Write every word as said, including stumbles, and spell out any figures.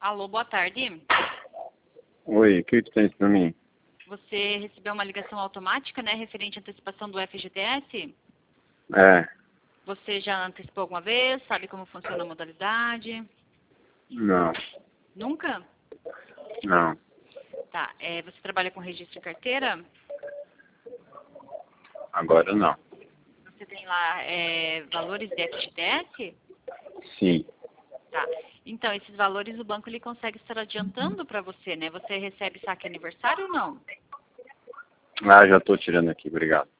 Alô, boa tarde. Oi, o que tu tens pra mim? Você recebeu uma ligação automática, né, referente à antecipação do F G T S? É, Você já antecipou alguma vez? Sabe como funciona a modalidade? não, Nunca? não. Tá. É, você trabalha com registro de carteira? Agora não. Você tem lá é, valores de F G T S? Sim. Tá. Então, esses valores o banco ele consegue estar adiantando para você, né? Você recebe saque aniversário ou não? Ah, já tô tirando aqui, obrigado.